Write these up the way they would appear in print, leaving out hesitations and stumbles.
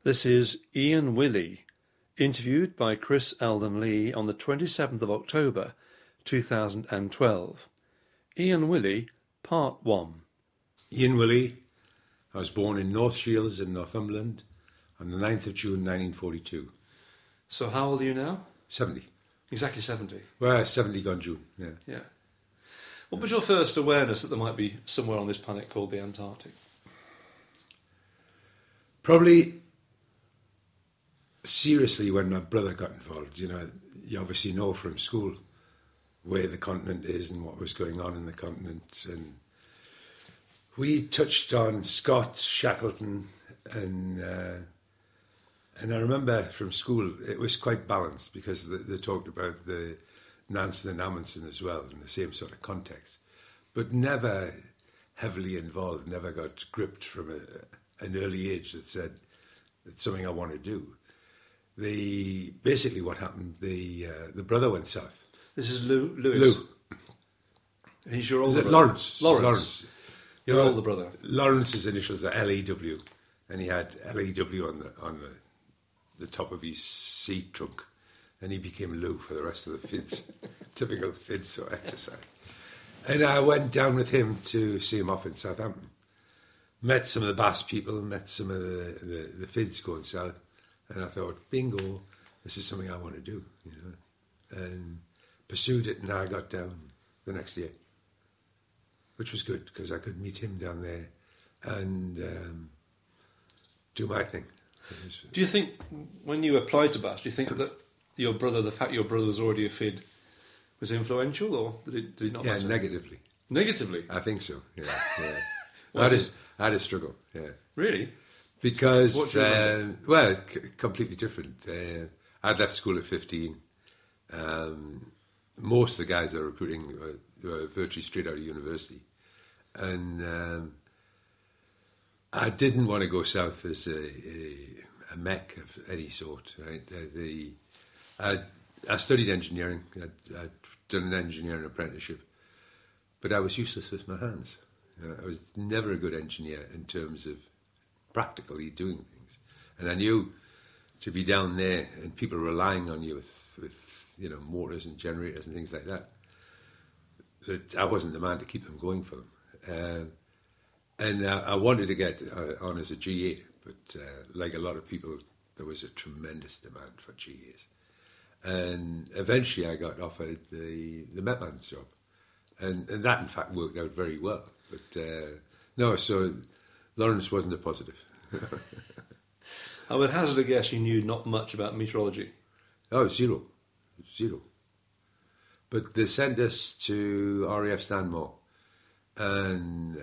This is Ian Willey, interviewed by Chris Alden Lee on the 27th of October 2012. Ian Willey, Part 1. Ian Willey. I was born in North Shields in Northumberland on the 9th of June 1942. So how old are you now? 70. Exactly 70. Well, 70 gone June, yeah. Yeah. What was your first awareness that there might be somewhere on this planet called the Antarctic? Probably seriously when my brother got involved. You obviously know from school where the continent is and what was going on in the continent. And we touched on Scott, Shackleton, and I remember from school it was quite balanced because they talked about the Nansen and Amundsen as well in the same sort of context, but never heavily involved, never got gripped from an early age that said it's something I want to do. Basically what happened, the brother went south. This is Lewis. Lou. He's your older brother. Lawrence. Your older brother. Lawrence's initials are LAW, and he had LAW on the top of his seat trunk, and he became Lou for the rest of the FIDS, typical FIDS or exercise. And I went down with him to see him off in Southampton. Met some of the Bass people, met some of the FIDS going south, and I thought, bingo, this is something I want to do, and pursued it, and I got down the next year, which was good because I could meet him down there and do my thing. Do you think, when you applied to Bass, do you think that the fact your brother was already a FID, was influential, or did it not matter? Yeah, negatively. Negatively? I think so, yeah. I had a struggle, yeah. Really? Because, completely different. I'd left school at 15. Most of the guys that were recruiting were virtually straight out of university. And I didn't want to go south as a mech of any sort, right? I studied engineering. I'd done an engineering apprenticeship. But I was useless with my hands. I was never a good engineer in terms of practically doing things. And I knew to be down there and people relying on you with motors and generators and things like that I wasn't the man to keep them going for them. And I wanted to get on as a GA, but like a lot of people, there was a tremendous demand for GAs. And eventually I got offered the Metman's job. And that, in fact, worked out very well. But so Lawrence wasn't a positive. I would hazard a guess you knew not much about meteorology. Oh, zero. But they sent us to RAF Stanmore, and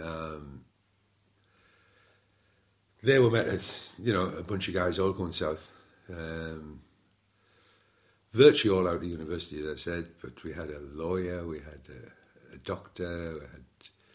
they were met as, a bunch of guys all going south. Virtually all out of university, as I said, but we had a lawyer, we had a doctor, we had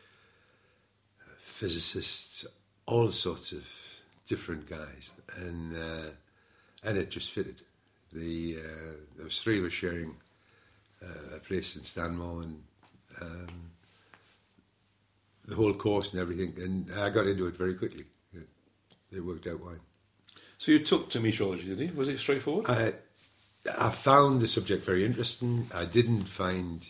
physicists, all sorts of different guys, and it just fitted. There was three of us sharing a place in Stanmore, and the whole course and everything, and I got into it very quickly. It worked out fine. So you took to meteorology, did you? Was it straightforward? I found the subject very interesting. I didn't find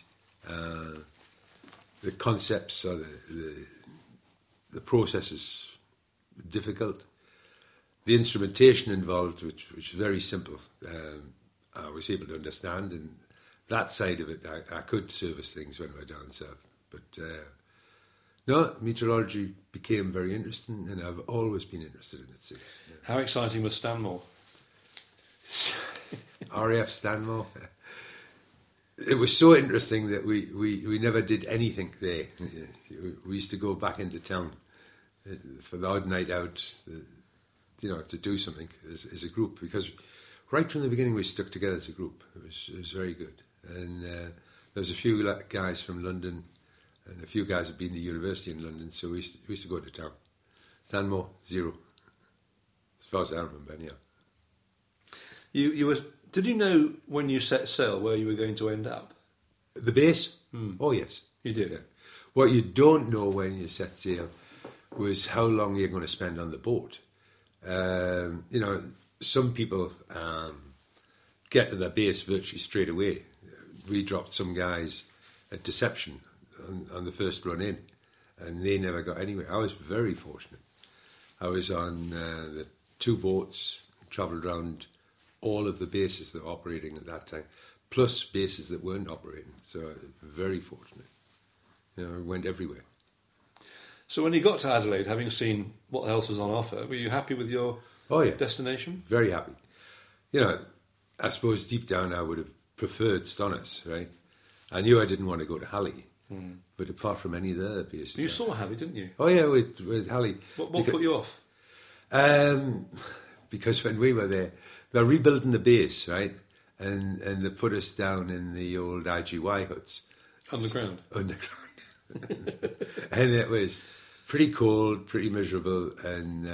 the concepts or the processes difficult. The instrumentation involved, which was very simple, I was able to understand, and that side of it, I could service things when we were down south. But no, meteorology became very interesting, and I've always been interested in it since. Yeah. How exciting was Stanmore? RAF Stanmore. It was so interesting that we never did anything there. We used to go back into town for the odd night out, to do something as a group, because right from the beginning we stuck together as a group. It was very good. And there was a few guys from London, and a few guys had been to university in London, so we used to go to town. Stanmore, zero. As far as I remember, anyhow. Did you know when you set sail where you were going to end up? The base? Oh, yes. You did? Yeah. What you don't know when you set sail was how long you're going to spend on the boat. You know, some people get to their base virtually straight away. We dropped some guys at Deception on the first run in, and they never got anywhere. I was very fortunate. I was on the 2 boats, travelled around all of the bases that were operating at that time, plus bases that weren't operating. So very fortunate. You know, I went everywhere. So when you got to Adelaide, having seen what else was on offer, were you happy with your destination? Very happy. You know, I suppose deep down I would have preferred Stoners, right? I knew I didn't want to go to Halley, but apart from any of the other bases... You saw Halley, didn't you? Oh, yeah, with Halley. What put you off? Because when we were there, they're rebuilding the base, right? And they put us down in the old IGY huts. Underground? Underground. And it was pretty cold, pretty miserable, and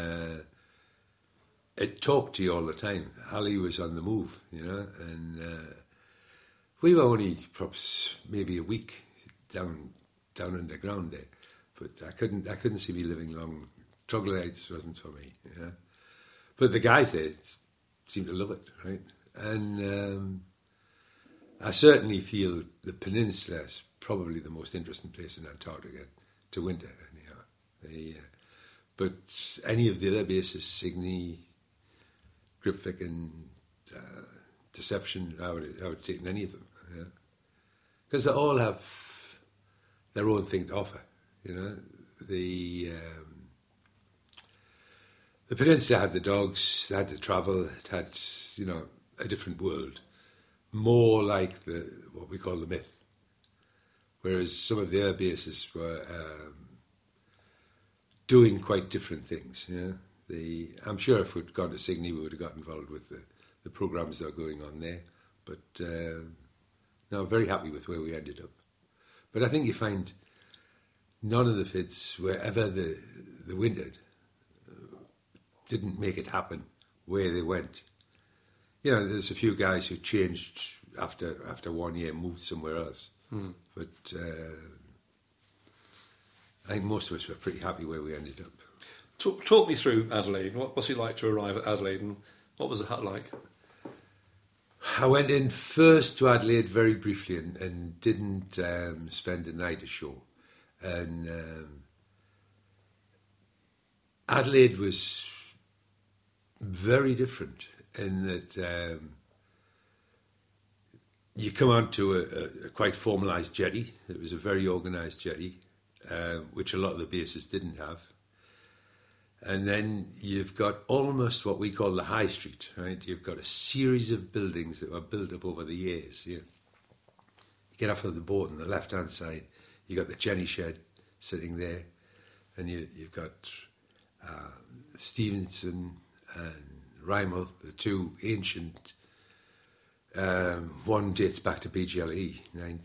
it talked to you all the time. Halley was on the move, you know, and we were only perhaps maybe a week down underground there, but I couldn't see me living long. Troglodytes wasn't for me, you know. But the guys there seemed to love it, right? And I certainly feel the peninsula is probably the most interesting place in Antarctica to winter, anyhow. But any of the other bases, Signy, Gripvik, Deception, I would have taken any of them, because they all have their own thing to offer. You know, the peninsula had the dogs, it had to travel, it had, you know, a different world, more like what we call the myth. Whereas some of the other bases were doing quite different things. You know, I'm sure if we'd gone to Signy, we would have got involved with the programs that are going on there. But no, I'm very happy with where we ended up. But I think you find none of the FIDs, wherever the wintered, didn't make it happen where they went. You know, there's a few guys who changed after 1 year, moved somewhere else. But I think most of us were pretty happy where we ended up. Talk me through Adelaide. What's it like to arrive at Adelaide, and what was the hut like? I went in first to Adelaide very briefly and didn't spend a night ashore. And Adelaide was very different in that you come onto a quite formalised jetty. It was a very organised jetty, which a lot of the bases didn't have. And then you've got almost what we call the high street, right? You've got a series of buildings that were built up over the years. You get off of the boat on the left-hand side, you've got the Jenny shed sitting there, and you've got Stevenson and Rymel, the 2 ancient. One dates back to BGLE,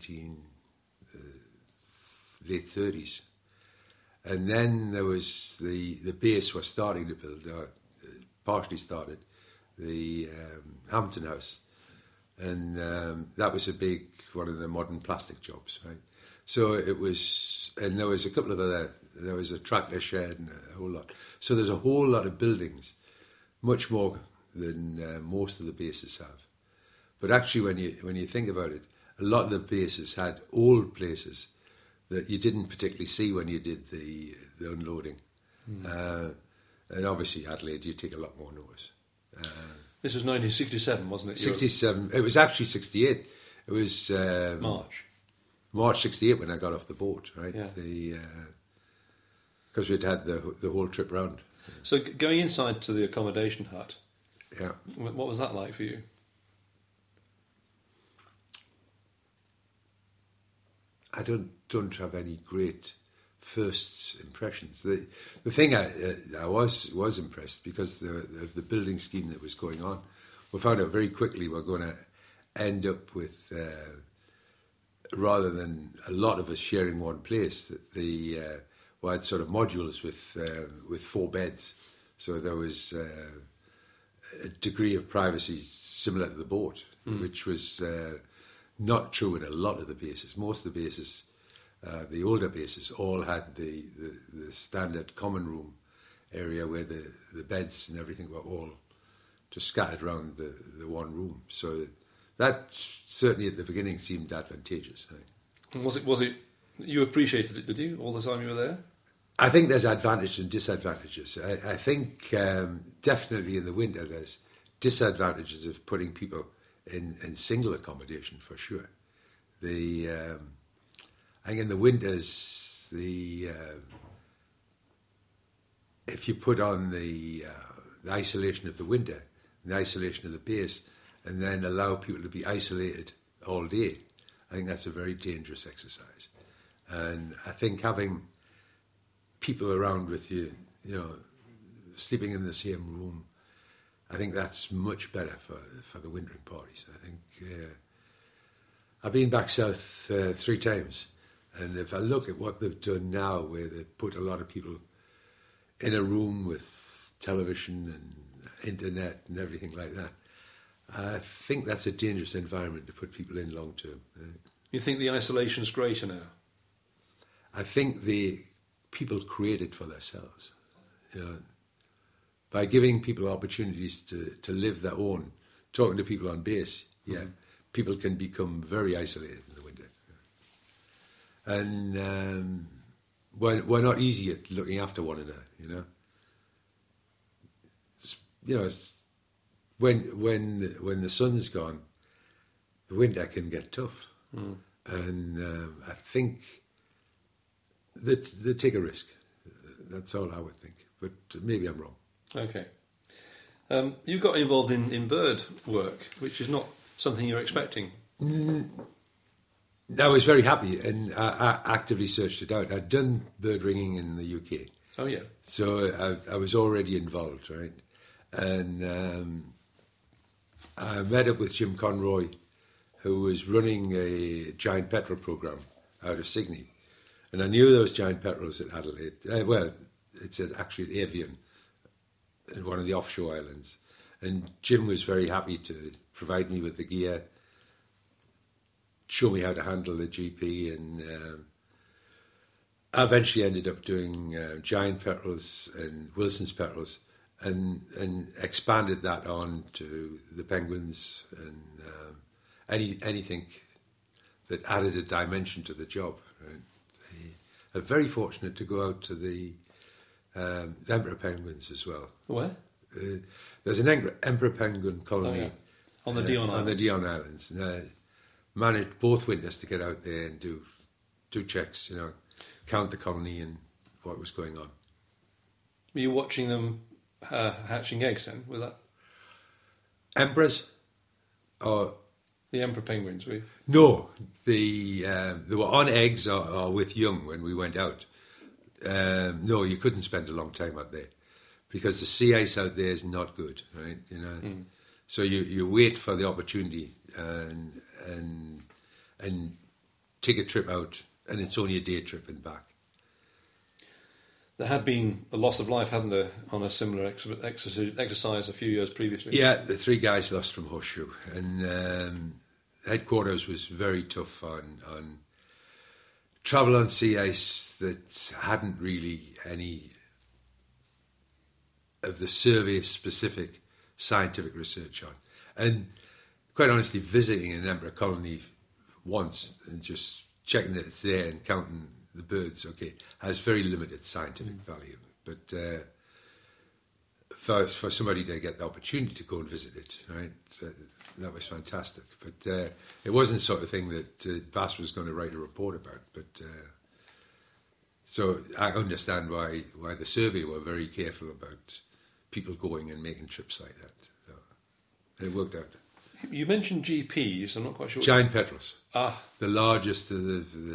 late 30s. And then there was the base was starting to build, partially started, the Hampton House. And that was a big, one of the modern plastic jobs, right? So it was, and there was a couple of other, there was a tractor shed and a whole lot. So there's a whole lot of buildings, much more than most of the bases have. But actually, when you think about it, a lot of the bases had old places that you didn't particularly see when you did the unloading. And obviously, Adelaide, you take a lot more notice. This was 1967, wasn't it? 67. It was actually 68. It was March 68 when I got off the boat, right? Yeah. Because we'd had the whole trip round. So going inside to the accommodation hut, yeah, what was that like for you? I don't have any great first impressions. The thing I was impressed because of the building scheme that was going on. We found out very quickly we're going to end up with, rather than a lot of us sharing one place, that we had sort of modules with 4 beds. So there was a degree of privacy similar to the boat, which was not true in a lot of the bases. Most of the bases, the older bases, all had the standard common room area where the beds and everything were all just scattered around the one room. So that certainly at the beginning seemed advantageous. And was it you appreciated it, did you, all the time you were there? I think there's advantages and disadvantages. I think definitely in the winter there's disadvantages of putting people in single accommodation for sure. I think in the winters, if you put on the isolation of the winter, the isolation of the base, and then allow people to be isolated all day, I think that's a very dangerous exercise. And I think having people around with you, sleeping in the same room, I think that's much better for the wintering parties. I think I've been back south 3 times, and if I look at what they've done now, where they've put a lot of people in a room with television and internet and everything like that, I think that's a dangerous environment to put people in long term. You think the isolation's greater now? I think the people create it for themselves. By giving people opportunities to live their own, talking to people on base, people can become very isolated in the winter. And we're not easy at looking after one another, when the sun's gone, the winter can get tough. And I think that they take a risk. That's all I would think. But maybe I'm wrong. Okay. You got involved in bird work, which is not something you're expecting. I was very happy, and I actively searched it out. I'd done bird ringing in the UK. Oh, yeah. So I was already involved, right? And I met up with Jim Conroy, who was running a giant petrel programme out of Sydney. And I knew those giant petrels at Adelaide. It's actually at Evian, in one of the offshore islands. And Jim was very happy to provide me with the gear, show me how to handle the GP, and I eventually ended up doing giant petrels and Wilson's petrels, and expanded that on to the penguins and anything that added a dimension to the job. Right? I'm very fortunate to go out to the emperor penguins as well. Where? There's an emperor penguin colony on the Dion Islands. On the Dion Islands. Managed both winters to get out there and do checks, count the colony and what was going on. Were you watching them hatching eggs then? With that? Emperors? Or the emperor penguins, were you? No, they were on eggs or with young when we went out. No, you couldn't spend a long time out there because the sea ice out there is not good, right? So you wait for the opportunity and take a trip out, and it's only a day trip and back. There had been a loss of life, hadn't there, on a similar exercise a few years previously? Yeah, the 3 guys lost from Horseshoe, and headquarters was very tough on travel on sea ice that hadn't really any of the survey-specific scientific research on. And quite honestly, visiting an emperor colony once and just checking that it's there and counting the birds, has very limited scientific value. But for somebody to get the opportunity to go and visit it, right, that was fantastic. But it wasn't the sort of thing that Bass was going to write a report about. But so I understand why the survey were very careful about people going and making trips like that. So it worked out. You mentioned GPs. I'm not quite sure. Giant petrels. The largest of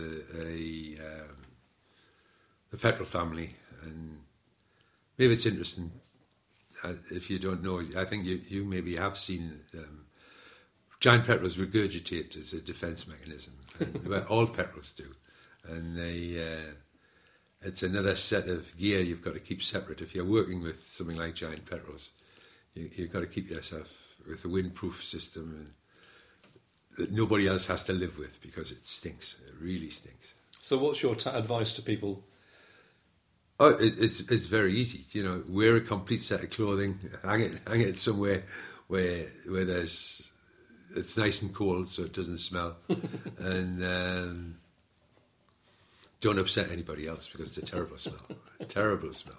the petrel family, and maybe it's interesting if you don't know. I think you maybe have seen giant petrels regurgitate as a defence mechanism. Well, all petrels do, and it's another set of gear you've got to keep separate. If you're working with something like giant petrels, you've got to keep yourself with a windproof system that nobody else has to live with because it stinks. It really stinks. So what's your advice to people Oh, it's very easy. You know, wear a complete set of clothing, hang it somewhere where it's nice and cold so it doesn't smell, and don't upset anybody else because it's a terrible smell. A terrible smell.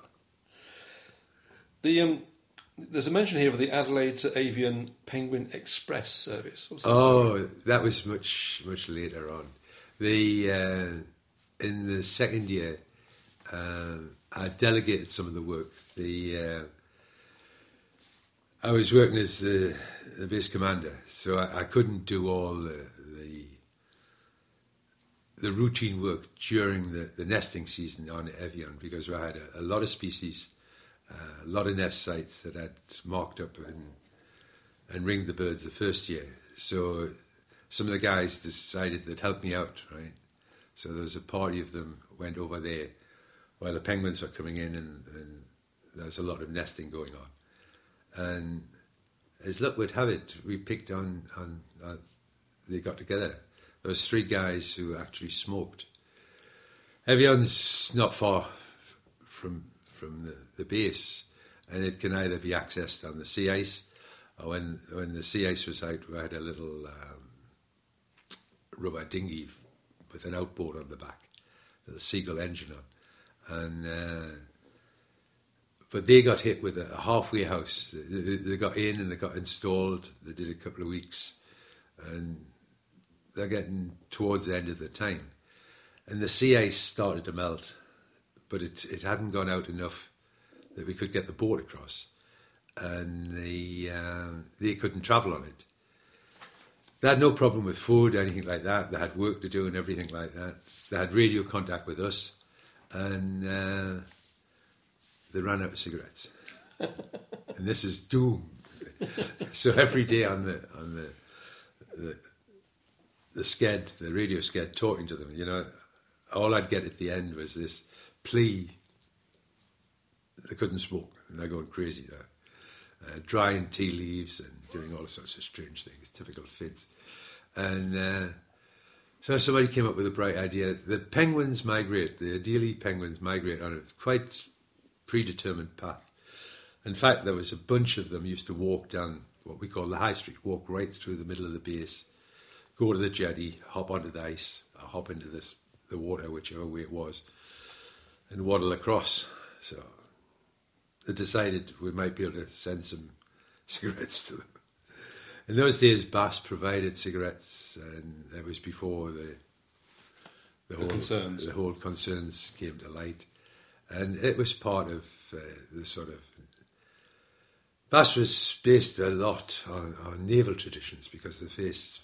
There's a mention here of the Adelaide to Avion Penguin Express service. What's that Oh, that was much later on. In the second year, I delegated some of the work. I was working as the base commander, so I couldn't do all the routine work during the nesting season on Evian because I had a lot of species, a lot of nest sites that I'd marked up and ringed the birds the first year. So some of the guys decided they'd help me out, right? So there was a party of them went over there while the penguins are coming in and there's a lot of nesting going on. And as luck would have it, we picked on they got together. There was 3 guys who actually smoked. Evian's not far from the base, and it can either be accessed on the sea ice, or when the sea ice was out, we had a little rubber dinghy with an outboard on the back, a Seagull engine on, and but they got hit with a halfway house. They got in and they got installed. They did a couple of weeks, and they're getting towards the end of the time, and the sea ice started to melt, but it hadn't gone out enough that we could get the boat across, and they couldn't travel on it. They had no problem with food, anything like that. They had work to do and everything like that. They had radio contact with us, and they ran out of cigarettes. And this is doom. So every day on the sked, the radio sked, talking to them, you know, all I'd get at the end was this plea. They couldn't smoke, and they're going crazy there. Drying tea leaves and doing all sorts of strange things, typical Fids. And so somebody came up with a bright idea. The penguins migrate, the Adelie penguins migrate on a quite predetermined path. In fact, there was a bunch of them used to walk down what we call the High Street, walk right through the middle of the base, go to the jetty, hop onto the ice, or hop into the water, whichever way it was, and waddle across. So they decided we might be able to send some cigarettes to them. In those days, Bass provided cigarettes, and it was before the whole concerns came to light. And it was part of the sort of... Bass was based a lot on naval traditions because the first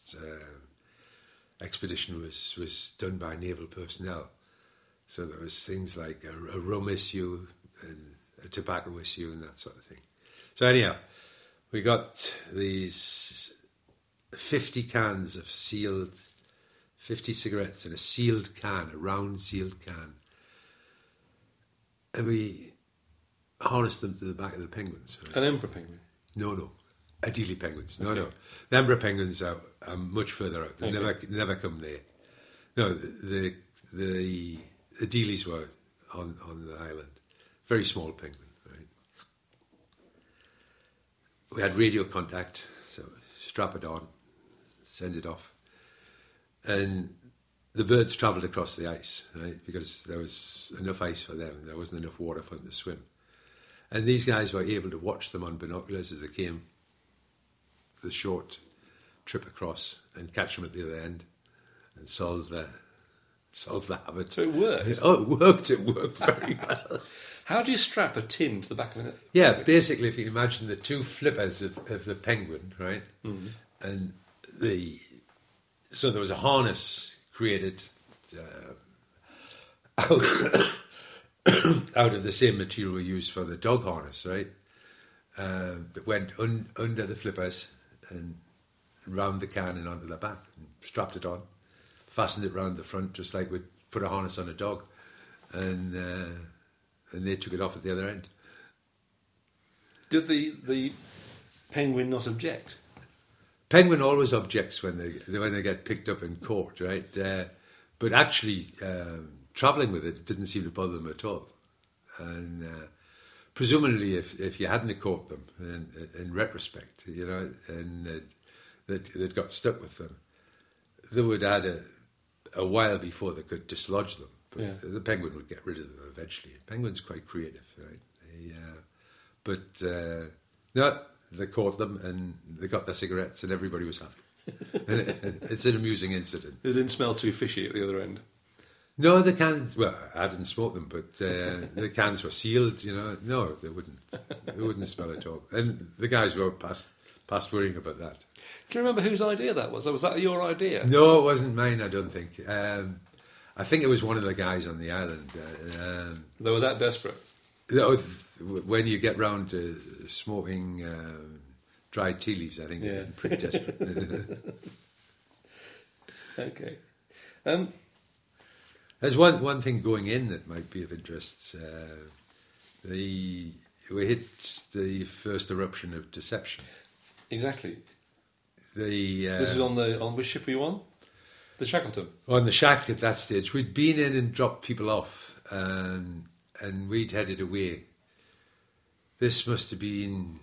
expedition was done by naval personnel. So there was things like a rum issue and a tobacco issue and that sort of thing. So anyhow, we got these 50 cans of 50 cigarettes in a sealed can, a round sealed can. And we harnessed them to the back of the penguins. Right? An emperor penguin? No. Adelie penguins. Okay. No. The emperor penguins are much further out. They Okay. never come there. No, the Adelies were on the island. Very small penguin, right? We had radio contact, so strap it on, send it off. And the birds travelled across the ice, right? Because there was enough ice for them. There wasn't enough water for them to swim. And these guys were able to watch them on binoculars as they came the short trip across and catch them at the other end and solve the habit. So it worked? Oh, it worked very well. How do you strap a tin to the back of it? Yeah, basically, if you imagine the 2 flippers of the penguin, right? Mm-hmm. And so there was a harness created out of the same material we used for the dog harness, right? That went under the flippers and round the can and onto the back, and strapped it on, fastened it round the front, just like we'd put a harness on a dog, and they took it off at the other end. Did the penguin not object? Penguin always objects when they get picked up in court, right? But actually, travelling with it didn't seem to bother them at all. and presumably if you hadn't caught them in retrospect, and they'd got stuck with them, they would add a while before they could dislodge them. But the penguin would get rid of them eventually. Penguin's quite creative, right? No, they caught them and they got their cigarettes and everybody was happy. And it's an amusing incident. They didn't smell too fishy at the other end. No, the cans. Well, I didn't smoke them, but the cans were sealed. No, they wouldn't. They wouldn't smell at all. And the guys were past worrying about that. Can you remember whose idea that was? Was that your idea? No, it wasn't mine. I don't think. I think it was one of the guys on the island. They were that desperate. When you get round to smoking dried tea leaves, I think they're pretty desperate. Okay. There's one thing going in that might be of interest. We hit the first eruption of Deception. Exactly. This is on which ship were you on? The Shackleton. On the Shack at that stage. We'd been in and dropped people off, and we'd headed away. This must have been...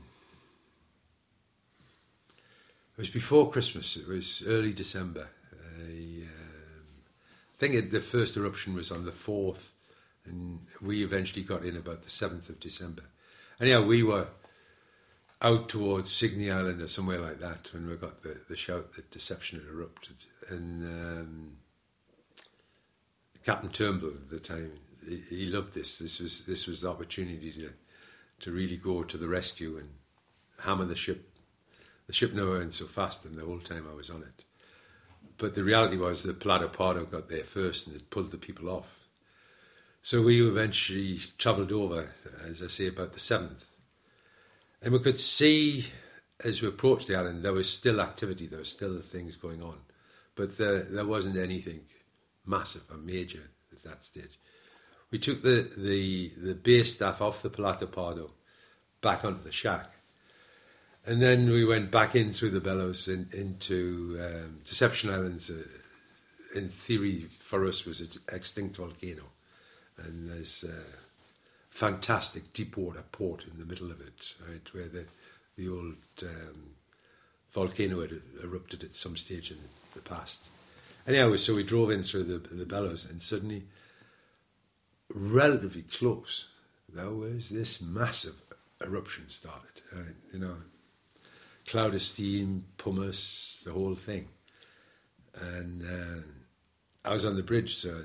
It was before Christmas. It was early December. I think the first eruption was on the 4th, and we eventually got in about the 7th of December. Anyhow, we were out towards Signy Island or somewhere like that when we got the shout that Deception had erupted. And Captain Turnbull at the time, he loved this. This was the opportunity to really go to the rescue and hammer the ship. The ship never went so fast than the whole time I was on it. But the reality was that Pilato Pardo got there first and it pulled the people off. So we eventually travelled over, as I say, about the 7th. And we could see, as we approached the island, there was still activity, there was still things going on. But there wasn't anything massive or major at that stage. We took the base staff off the Pilato Pardo back onto the Shack. And then we went back in through the Bellows into Deception Islands. In theory, for us, was an extinct volcano. And there's a fantastic deep water port in the middle of it, right, where the old volcano had erupted at some stage in the past. Anyhow, so we drove in through the Bellows, and suddenly, relatively close, there was this massive eruption started, right, cloud of steam, pumice, the whole thing. And I was on the bridge, so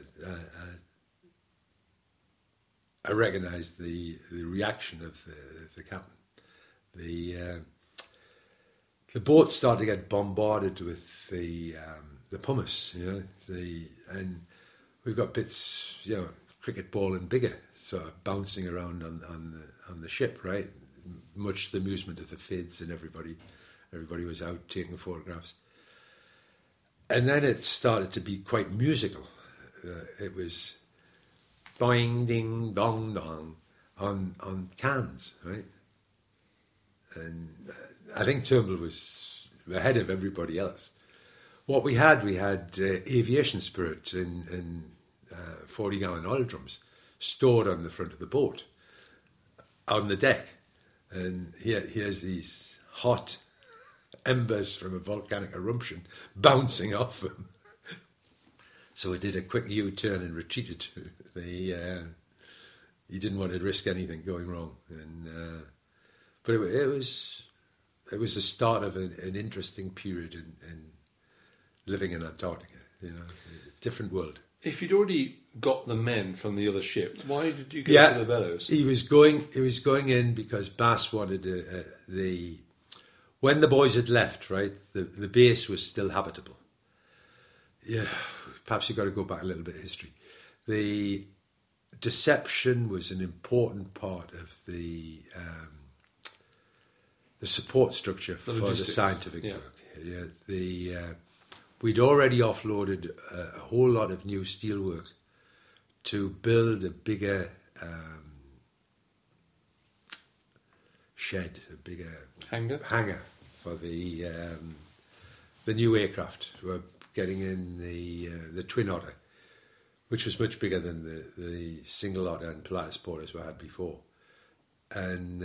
I recognised the reaction of the captain. The boat started to get bombarded with the pumice, and we've got bits, cricket ball and bigger, sort of bouncing around on the ship, right? Much to the amusement of the Fids and everybody was out taking photographs. And then it started to be quite musical. It was boing, ding, dong, dong on cans, right? And I think Turnbull was ahead of everybody else. What we had aviation spirit in 40-gallon oil drums stored on the front of the boat, on the deck. And here's these hot embers from a volcanic eruption bouncing off them. So we did a quick U-turn and retreated. He didn't want to risk anything going wrong. But it was the start of an interesting period in living in Antarctica. A different world. If you'd already got the men from the other ship, why did you go to the Bellows? He was going in because Bass wanted when the boys had left, right, the base was still habitable. Yeah, perhaps you've got to go back a little bit of history. The Deception was an important part of the support structure for the scientific work. Yeah, we'd already offloaded a whole lot of new steelwork to build a bigger shed, a bigger hangar for the new aircraft. We're getting in the Twin Otter. which was much bigger than the single otter and Pilatus porters we had before. And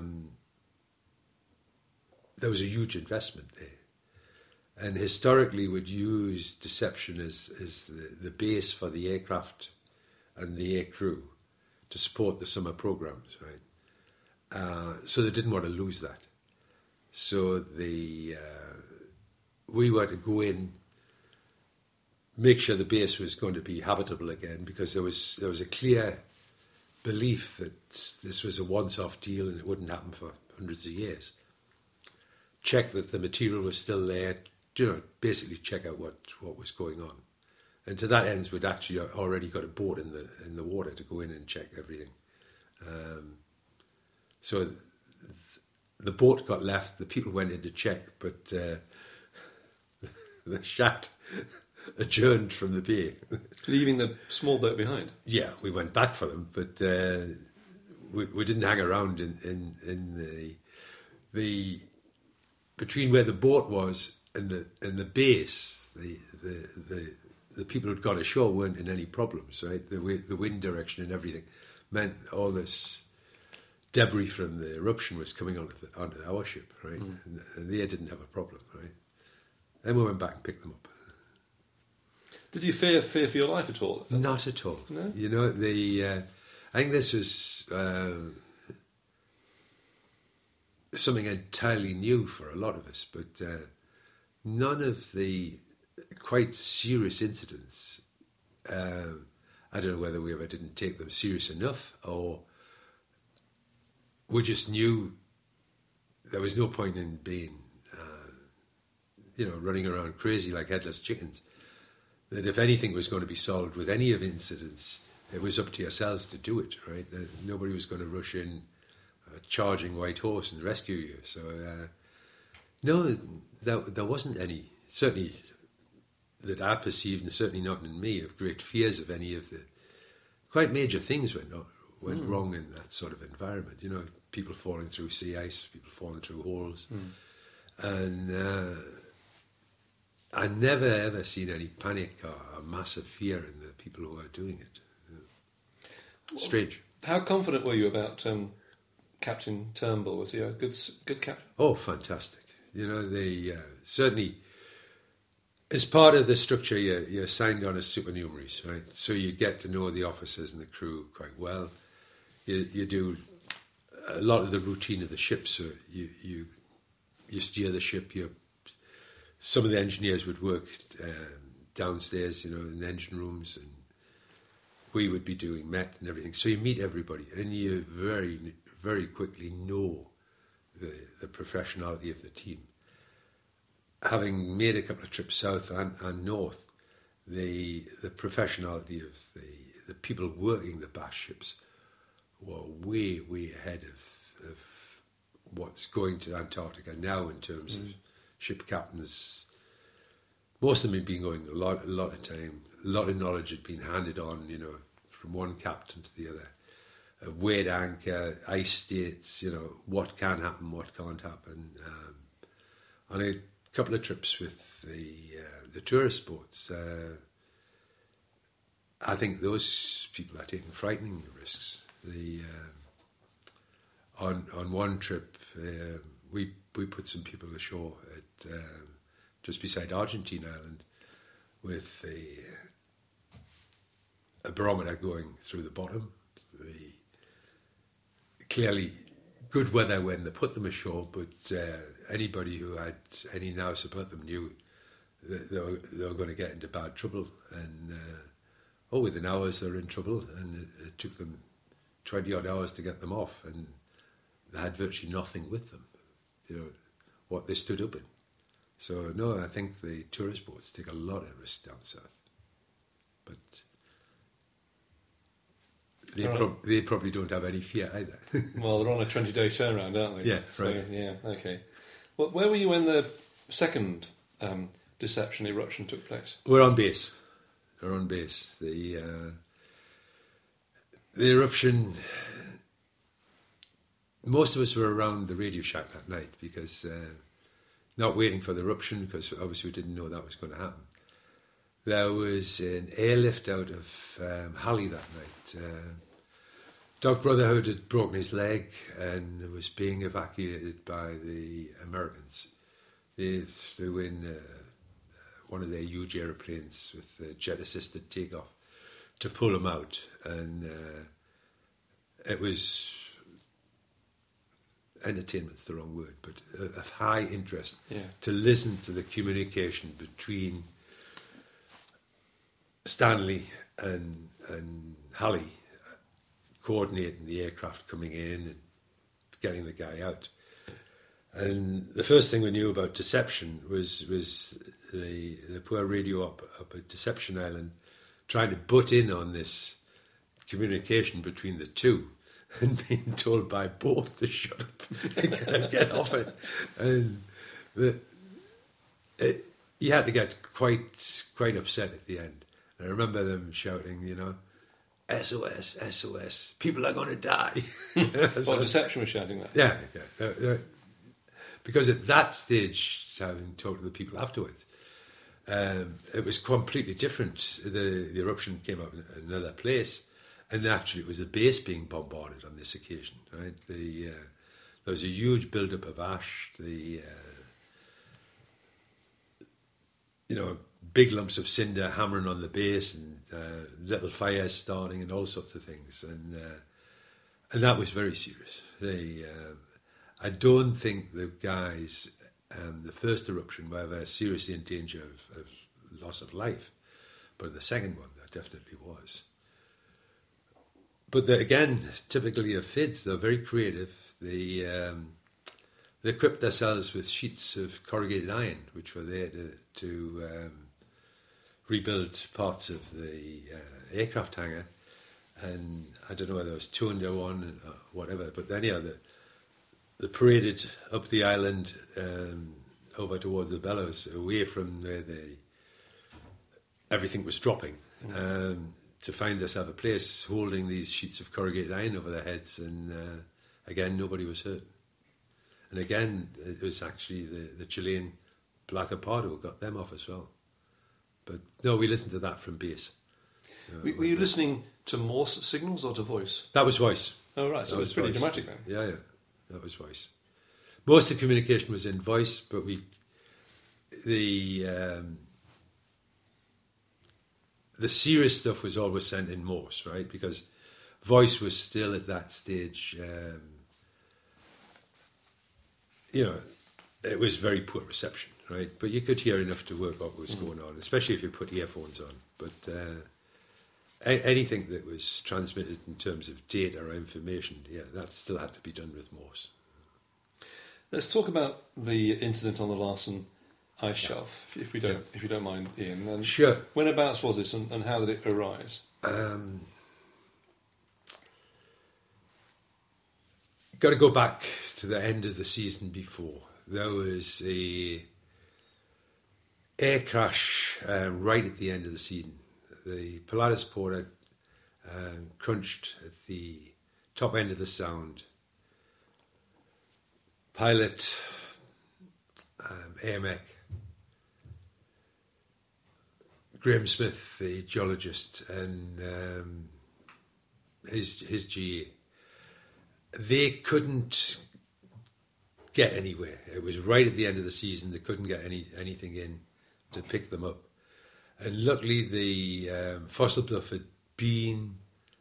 there was a huge investment there. And historically we'd use deception as the base for the aircraft and the air crew to support the summer programs, right? So they didn't want to lose that. So we were to go in, make sure the base was going to be habitable again, because there was a clear belief that this was a once-off deal and it wouldn't happen for hundreds of years. Check that the material was still there, basically check out what was going on. And to that end, we'd actually already got a boat in the water to go in and check everything. So the boat got left, the people went in to check, but the shack adjourned from the bay. Leaving the small boat behind? Yeah, we went back for them, but we didn't hang around in the between where the boat was and the base. The people who'd got ashore weren't in any problems, right? The wind direction and everything meant all this debris from the eruption was coming onto our ship, right? And they didn't have a problem, right? Then we went back and picked them up. Did you fear for your life at all? Not at all. No? I think this was something entirely new for a lot of us, but none of the quite serious incidents, I don't know whether we ever didn't take them serious enough, or we just knew there was no point in being, running around crazy like headless chickens. That if anything was going to be solved with any of the incidents, it was up to yourselves to do it, right? Nobody was going to rush in, charging white horse and rescue you. So, no, there wasn't any, certainly that I perceived, and certainly not in me, of great fears of any of the quite major things went wrong in that sort of environment. People falling through sea ice, people falling through holes, and I never ever seen any panic or massive fear in the people who are doing it. Strange. How confident were you about Captain Turnbull? Was he a good captain? Oh, fantastic! They certainly, as part of the structure, you're signed on as supernumeraries, right? So you get to know the officers and the crew quite well. You do a lot of the routine of the ship, so you steer the ship. Some of the engineers would work downstairs, in the engine rooms, and we would be doing met and everything. So you meet everybody, and you very, very quickly know the professionality of the team. Having made a couple of trips south and north, the professionality of the people working the Bass ships were way, way ahead of what's going to Antarctica now in terms of ship captains. Most of them had been going a lot of time. A lot of knowledge had been handed on, from one captain to the other. Weighed anchor, ice states, what can happen, what can't happen. On a couple of trips with the tourist boats, I think those people are taking frightening risks. On one trip, we put some people ashore at just beside Argentine Island with a barometer going through the bottom. Clearly good weather when they put them ashore, but anybody who had any nous about them knew that they were going to get into bad trouble. And within hours they were in trouble, and it took them 20 odd hours to get them off, and they had virtually nothing with them, what they stood up in. So no, I think the tourist boats take a lot of risk down south, but they probably don't have any fear either. Well, they're on a 20-day turnaround, aren't they? Yeah, so, right. Yeah, okay. Well, where were you when the second deception eruption took place? We're on base. The eruption, most of us were around the Radio Shack that night because not waiting for the eruption, because obviously we didn't know that was going to happen. there was an airlift out of Halley that night. Doc Brotherhood had broken his leg and was being evacuated by the Americans. They flew in one of their huge aeroplanes with jet-assisted takeoff to pull him out, and it was entertainment's the wrong word, but of high interest to listen to the communication between Stanley and Halley, coordinating the aircraft coming in and getting the guy out. And the first thing we knew about Deception was the poor radio up at Deception Island trying to butt in on this communication between the two and being told by both to shut up and get off it. And he had to get quite upset at the end. And I remember them shouting, SOS, SOS, people are going to die. Well, Deception was shouting that. Yeah. Because at that stage, having talked to the people afterwards, it was completely different. The eruption came up in another place, and actually it was the base being bombarded on this occasion. Right, there was a huge build-up of ash. Big lumps of cinder hammering on the base, and little fires starting, and all sorts of things, and that was very serious. I don't think the guys, the first eruption, were seriously in danger of loss of life, but the second one, there definitely was. But again, typically of FIDS, they're very creative. They equipped themselves with sheets of corrugated iron, which were there to rebuild parts of the aircraft hangar. And I don't know whether it was 2 under 1 or whatever, but anyhow, they paraded up the island over towards the Bellows, away from where everything was dropping, to find themselves a place holding these sheets of corrugated iron over their heads. And again, nobody was hurt. And again, it was actually the Chilean Plata Pardo got them off as well. But no, we listened to that from base. Were you listening to Morse signals or to voice? That was voice. Oh, right, so it was pretty voice. dramatic then. Yeah, that was voice. Most of the communication was in voice, but the serious stuff was always sent in Morse, right? Because voice was still at that stage, it was very poor reception, right? But you could hear enough to work out what was going on, especially if you put earphones on. But anything that was transmitted in terms of data or information, that still had to be done with Morse. Let's talk about the incident on the Larsen ice shelf, if you don't mind, Ian. And sure. Whenabouts was this, and how did it arise? Got to go back to the end of the season before. There was a air crash right at the end of the season. The Pilatus Porter crunched at the top end of the sound. Pilot, AMEC, Graham Smith, the geologist, and his GE, they couldn't get anywhere. It was right at the end of the season. They couldn't get anything in to pick them up. And luckily, the Fossil Bluff had been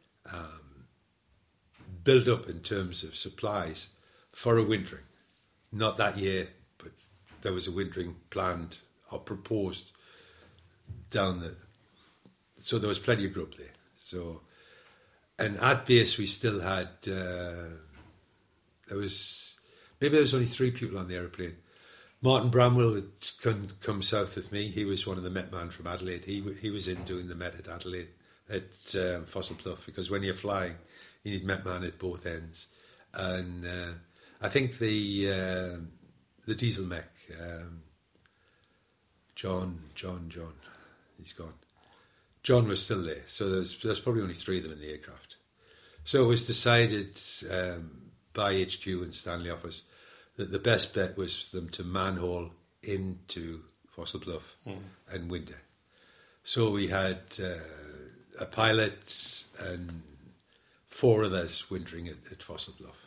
built up in terms of supplies for a wintering. Not that year, but there was a wintering planned or proposed down there. So there was plenty of grub there. So, and at base we still had, there was only 3 people on the aeroplane. Martin Bramwell had come south with me. He was one of the Met man from Adelaide. He was in doing the Met at Adelaide, at Fossil Bluff, because when you're flying, you need Met man at both ends. And I think the diesel mech, John, he's gone. John was still there, so there's probably only 3 of them in the aircraft. So it was decided by HQ and Stanley office that the best bet was for them to manhole into Fossil Bluff and winter. So we had a pilot and 4 others wintering at Fossil Bluff.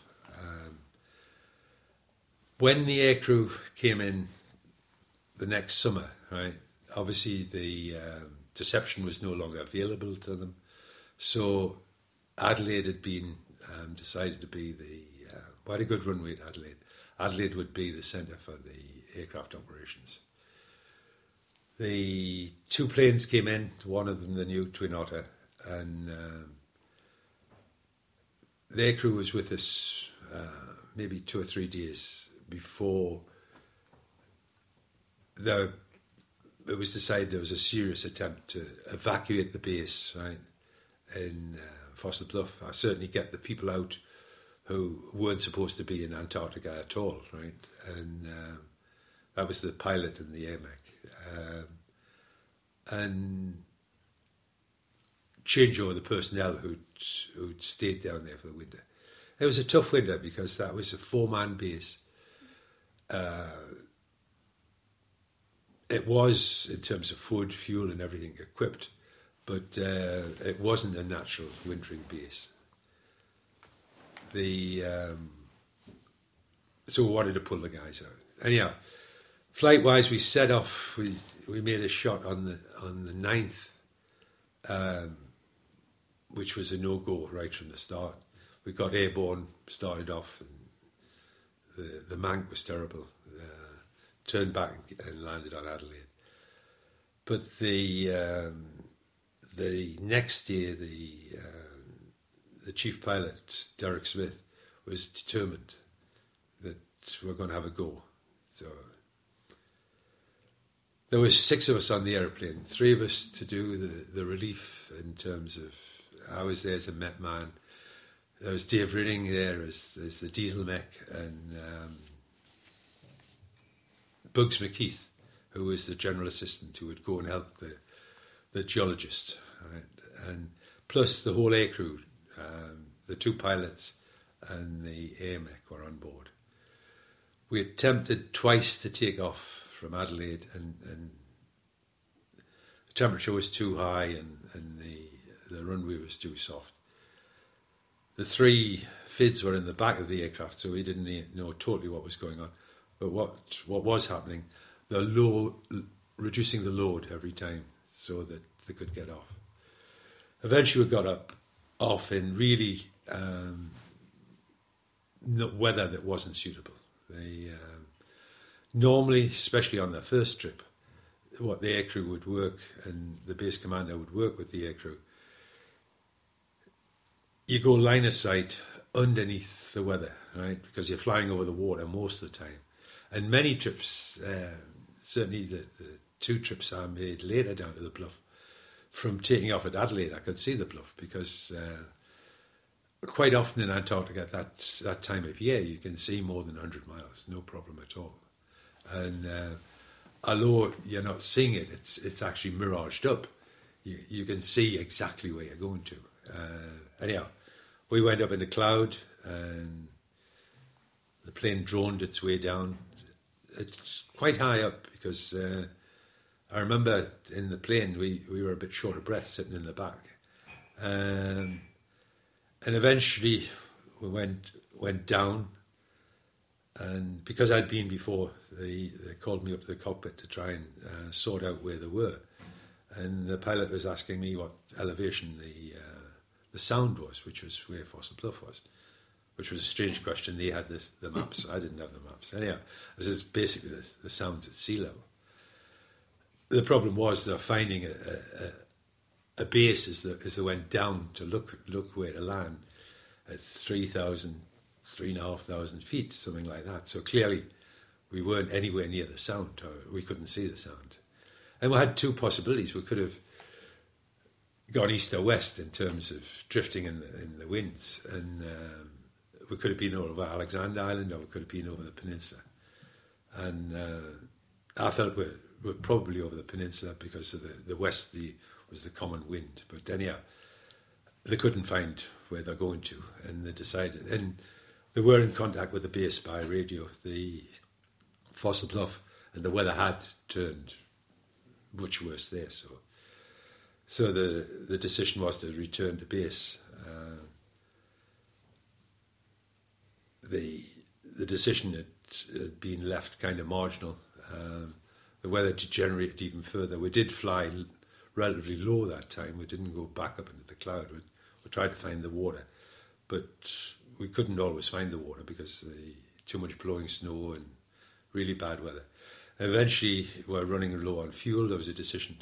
When the aircrew came in the next summer, right, obviously the Deception was no longer available to them. So Adelaide had been decided to be we had a good runway at Adelaide. Adelaide would be the centre for the aircraft operations. The 2 planes came in, one of them the new Twin Otter, and the aircrew was with us maybe 2 or 3 days before it was decided there was a serious attempt to evacuate the base, right, in Fossil Bluff. I certainly get the people out who weren't supposed to be in Antarctica at all, right, and that was the pilot and the AMEC. And change over the personnel who'd stayed down there for the winter. It was a tough winter because that was a 4-man base. It was, in terms of food, fuel and everything, equipped, but it wasn't a natural wintering base. So we wanted to pull the guys out. Anyhow, flight-wise, we set off. We made a shot on the 9th, which was a no-go right from the start. We got airborne, started off, and the mank was terrible. Turned back and landed on Adelaide. But the next day, the chief pilot, Derek Smith, was determined that we're going to have a go. So there was 6 of us on the aeroplane, 3 of us to do the relief in terms of, I was there as a Met man. There was Dave Riding there as the diesel mech, and Bugs McKeith, who was the general assistant who would go and help the geologist, right? And plus the whole aircrew, the 2 pilots and the AMEC were on board. We attempted twice to take off from Adelaide, and the temperature was too high and the runway was too soft. The 3 FIDs were in the back of the aircraft, so we didn't know totally what was going on. But what was happening, reducing the load every time so that they could get off. Eventually we got off in really weather that wasn't suitable. Normally, especially on their first trip, what the aircrew would work and the base commander would work with the aircrew. You go line of sight underneath the weather, right? Because you're flying over the water most of the time. And many trips, certainly the 2 trips I made later down to the Bluff, from taking off at Adelaide, I could see the Bluff because quite often in Antarctica at that time of year, you can see more than 100 miles, no problem at all. And although you're not seeing it, it's actually miraged up. You can see exactly where you're going to. Anyhow, we went up in the cloud and the plane droned its way down. It's quite high up because I remember in the plane we were a bit short of breath sitting in the back. And eventually we went down, and because I'd been before, they called me up to the cockpit to try and sort out where they were. And the pilot was asking me what elevation the sound was, which was where Fossil Bluff was, which was a strange question. They had the maps, I didn't have the maps. Anyhow, this is basically the sounds at sea level. The problem was they're finding a base as they went down to look where to land at 3,000, 3,500 feet, something like that. So clearly we weren't anywhere near the sound, or we couldn't see the sound. And we had 2 possibilities. We could have gone east or west in terms of drifting in the winds, and we could have been over Alexander Island, or we could have been over the peninsula. And I felt we're probably over the peninsula because of the west was the common wind. But anyhow, they couldn't find where they're going to, and they decided. And they were in contact with the base by radio. The Fossil Bluff and the weather had turned much worse there. So So the decision was to return to base. The decision had been left kind of marginal. The weather degenerated even further. We did fly relatively low that time. We didn't go back up into the cloud. We tried to find the water, but we couldn't always find the water because too much blowing snow and really bad weather. Eventually, we were running low on fuel. There was a decision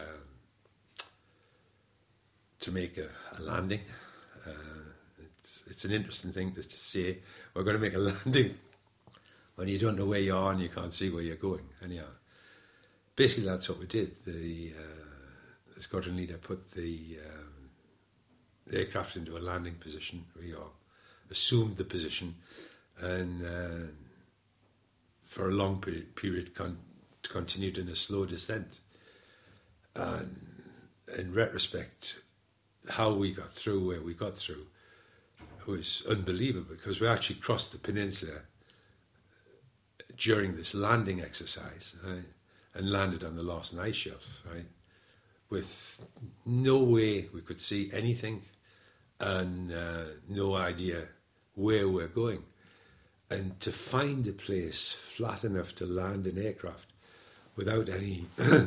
to make a landing. It's an interesting thing to say. We're going to make a landing when you don't know where you are and you can't see where you're going. Anyhow, basically that's what we did. The squadron leader put the aircraft into a landing position. We all assumed the position, and for a long period continued in a slow descent. And in retrospect, how we got through where we got through was unbelievable, because we actually crossed the peninsula during this landing exercise, right, and landed on the Larsen ice shelf, right, with no way we could see anything and no idea where we're going. And to find a place flat enough to land an aircraft without any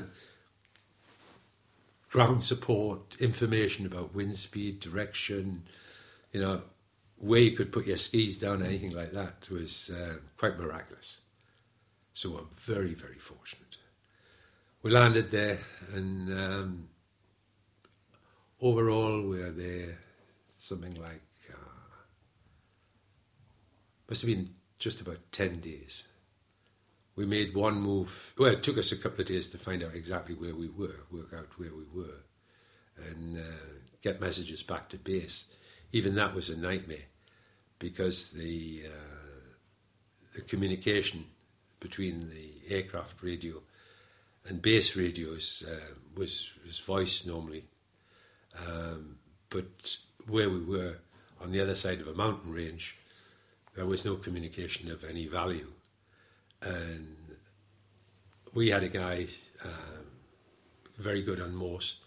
ground support, information about wind speed, direction, where you could put your skis down, anything like that, was quite miraculous. So we're very, very fortunate. We landed there, and overall we were there something like, must have been just about 10 days. We made one move. Well, it took us a couple of days to find out exactly where we were, work out where we were, and get messages back to base. Even that was a nightmare, because the communication between the aircraft radio and base radios was voice normally, but where we were on the other side of a mountain range, there was no communication of any value. And we had a guy very good on Morse,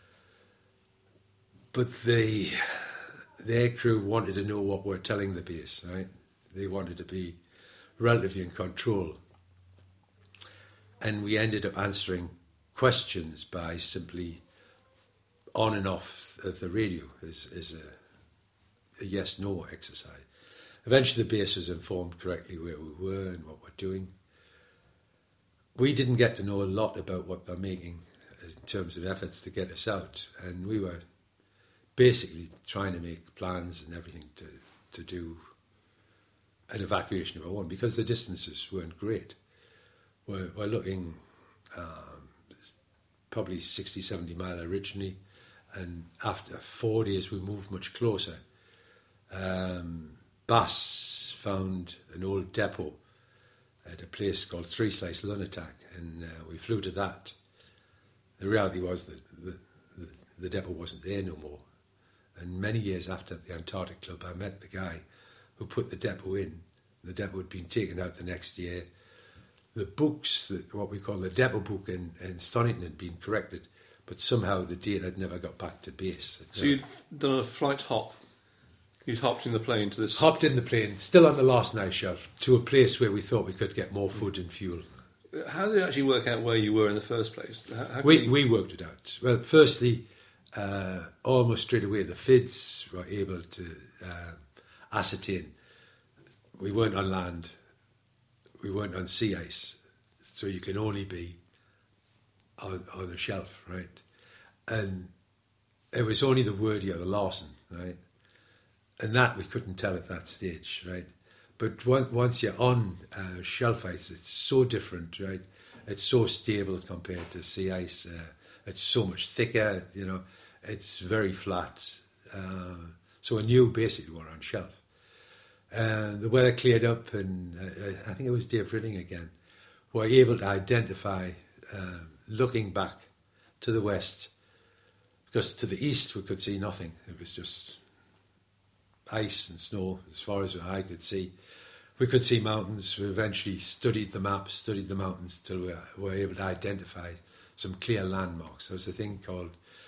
but the air crew wanted to know what we're telling the base, right? They wanted to be relatively in control. And we ended up answering questions by simply on and off of the radio as a yes-no exercise. Eventually the base was informed correctly where we were and what we're doing. We didn't get to know a lot about what they're making in terms of efforts to get us out, and we were basically trying to make plans and everything to do an evacuation of our own, because the distances weren't great. We're looking probably 60, 70 mile originally, and after 4 days we moved much closer. Bass found an old depot at a place called Three Slice Lunatak, and we flew to that. The reality was that the depot wasn't there no more. And many years after the Antarctic Club, I met the guy who put the depot in. The depot had been taken out the next year. The books, what we call the depot book in Stonington, had been corrected, but somehow the date had never got back to base. So you'd done a flight hop. You'd hopped in the plane to this... Hopped in the plane, still on the Larsen ice shelf, to a place where we thought we could get more food and fuel. How did it actually work out where you were in the first place? We worked it out. Well, firstly, almost straight away, the FIDS were able to ascertain we weren't on land, we weren't on sea ice, so you can only be on a shelf, right? And it was only the word the Larsen, right? And that we couldn't tell at that stage, right? But once you're on shelf ice, it's so different, right? It's so stable compared to sea ice. It's so much thicker, it's very flat. So I knew basically we're on shelf. The weather cleared up, and I think it was Dave Riding again, were able to identify, looking back to the west, because to the east we could see nothing. It was just ice and snow as far as the eye could see. We could see mountains. We eventually studied the maps, studied the mountains till we were able to identify some clear landmarks. There was a thing called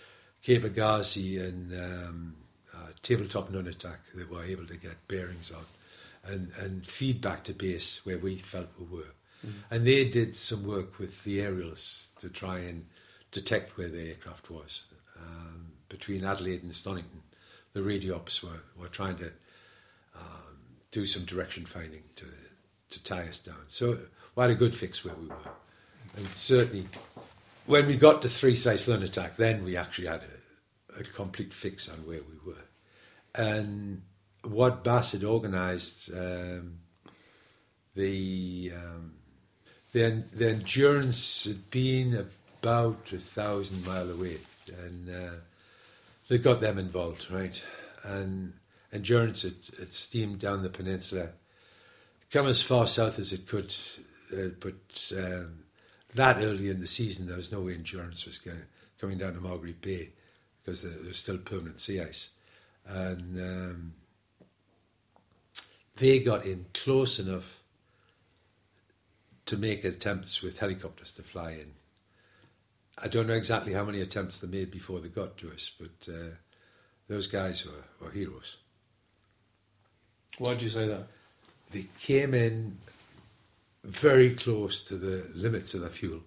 Cape Agassiz and tabletop Nunatak that were able to get bearings on and feedback to base where we felt we were. And they did some work with the aerials to try and detect where the aircraft was. Between Adelaide and Stonington, the radio ops were trying to do some direction finding to tie us down. So we had a good fix where we were. And certainly, when we got to 3 Size Nunatak, then we actually had a complete fix on where we were. And what Bass had organised, the Endurance had been about 1,000 mile away, and they got them involved, right? And Endurance had steamed down the peninsula, come as far south as it could, but that early in the season there was no way Endurance was coming down to Marguerite Bay because there was still permanent sea ice. And they got in close enough to make attempts with helicopters to fly in. I don't know exactly how many attempts they made before they got to us, but those guys were heroes. Why do you say that? They came in very close to the limits of the fuel,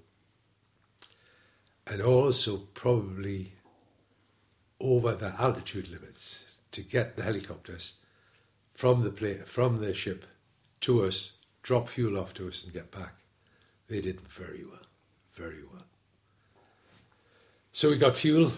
and also probably over the altitude limits to get the helicopters from the ship to us, drop fuel off to us and get back. They did very well, very well. So we got fuel,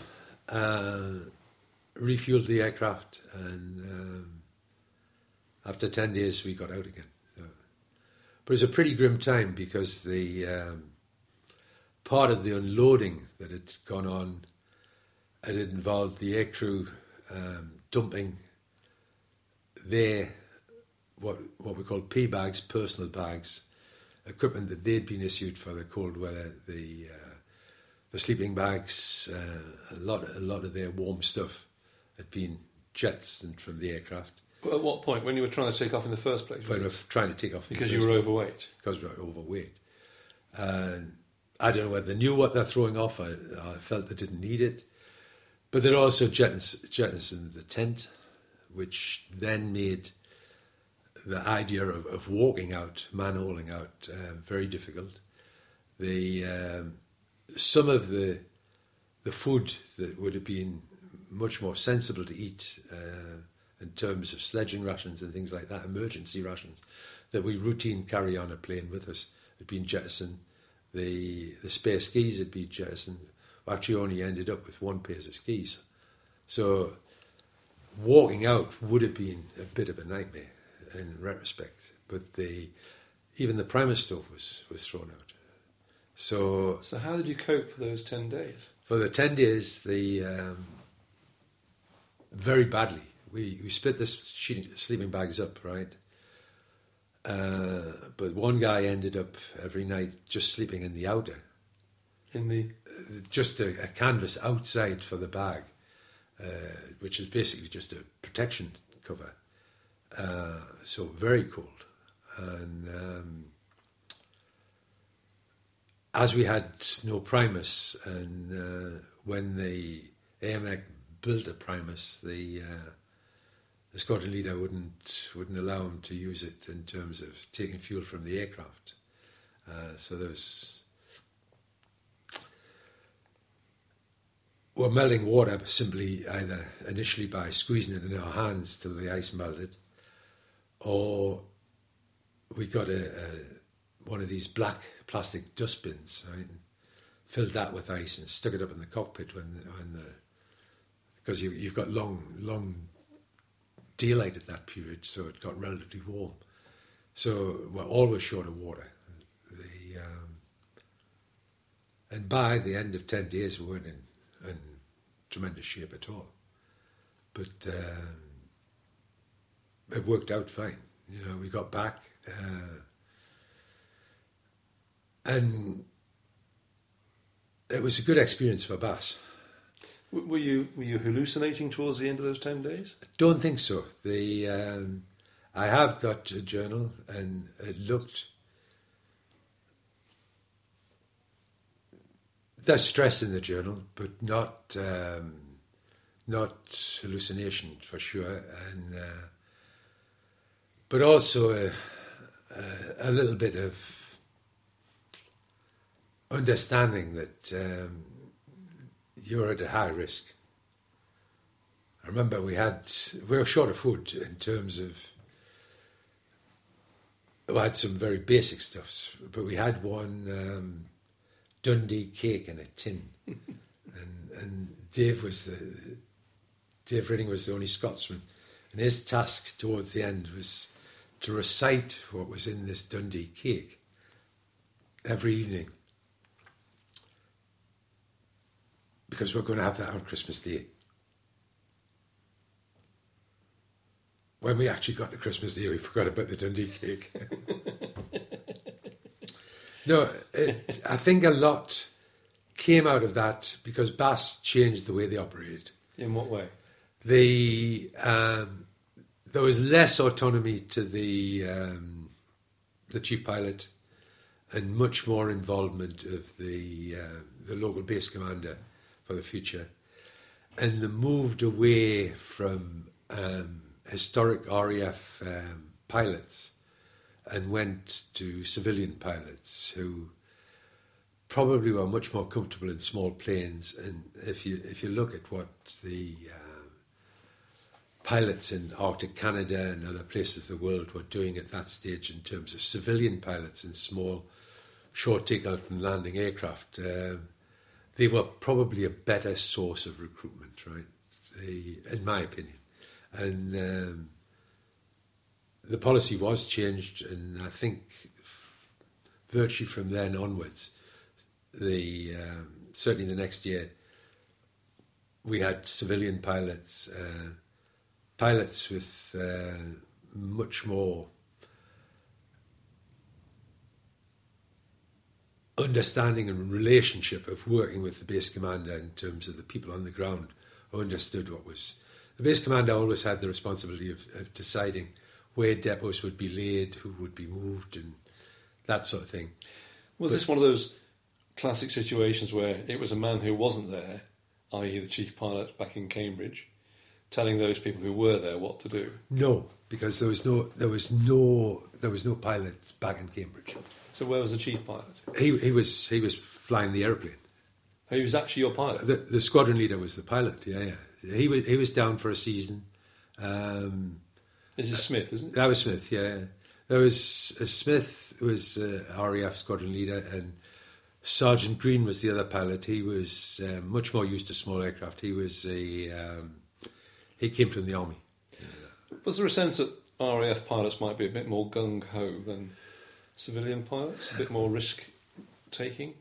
refueled the aircraft, and after 10 days we got out again. So, but it was a pretty grim time because the part of the unloading that had gone on had involved the aircrew dumping their what we call P bags, personal bags, equipment that they'd been issued for the cold weather, the sleeping bags, a lot of their warm stuff had been jettisoned from the aircraft. But at what point? When you were trying to take off in the first place? When we were trying to take off. Because you were overweight? Because we were overweight. I don't know whether they knew what they're throwing off. I felt they didn't need it. But they'd also jettisoned the tent, which then made the idea of walking out, manholing out, very difficult. Some of the food that would have been much more sensible to eat in terms of sledging rations and things like that, emergency rations, that we routine carry on a plane with us, had been jettisoned. The spare skis had been jettisoned. We actually only ended up with one pair of skis. So walking out would have been a bit of a nightmare in retrospect. But even the primus stove was thrown out. So how did you cope for those 10 days? For the 10 days, very badly. We split the sleeping bags up, right? But one guy ended up every night just sleeping in the outer. Just a canvas outside for the bag, which is basically just a protection cover. So very cold. And as we had no primus, and when the AMEC built a primus, the squadron leader wouldn't allow him to use it in terms of taking fuel from the aircraft. So we're melting water simply either initially by squeezing it in our hands till the ice melted, or we got one of these black plastic dustbins, right, and filled that with ice and stuck it up in the cockpit because you've got long daylight at that period, so it got relatively warm. So we're always short of water. And by the end of 10 days, we weren't in tremendous shape at all. But it worked out fine. You know, we got back, and it was a good experience for Bass. Were you hallucinating towards the end of those 10 days? I don't think so. I have got a journal, and it looked. There's stress in the journal, but not not hallucination for sure, and but also a little bit of understanding that you're at a high risk. I remember we were short of food in terms of, we had some very basic stuffs, but we had one Dundee cake in a tin, and Dave Riding was the only Scotsman, and his task towards the end was to recite what was in this Dundee cake every evening, because we're going to have that on Christmas Day. When we actually got to Christmas Day, we forgot about the Dundee cake. No, I think a lot came out of that because BAS changed the way they operated. In what way? There was less autonomy to the chief pilot, and much more involvement of the local base commander for the future, and they moved away from historic RAF pilots and went to civilian pilots who probably were much more comfortable in small planes. And if you look at what the pilots in Arctic Canada and other places of the world were doing at that stage in terms of civilian pilots in small, short takeout and landing aircraft, they were probably a better source of recruitment, right? In my opinion. And the policy was changed, and I think virtually from then onwards, certainly the next year, we had civilian pilots, pilots with much more understanding and relationship of working with the base commander in terms of the people on the ground who understood what was. The base commander always had the responsibility of deciding where depots would be laid, who would be moved, and that sort of thing. Was this one of those classic situations where it was a man who wasn't there, i.e. the chief pilot back in Cambridge, telling those people who were there what to do? No, because there was no pilot back in Cambridge. So where was the chief pilot? He was flying the aeroplane. He was actually your pilot? The squadron leader was the pilot, yeah. He was down for a season. This is Smith, isn't it? That was Smith, yeah. There was Smith, who was RAF squadron leader, and Sergeant Green was the other pilot. He was much more used to small aircraft. He came from the army. Was there a sense that RAF pilots might be a bit more gung-ho than civilian pilots? A bit more risk-taking?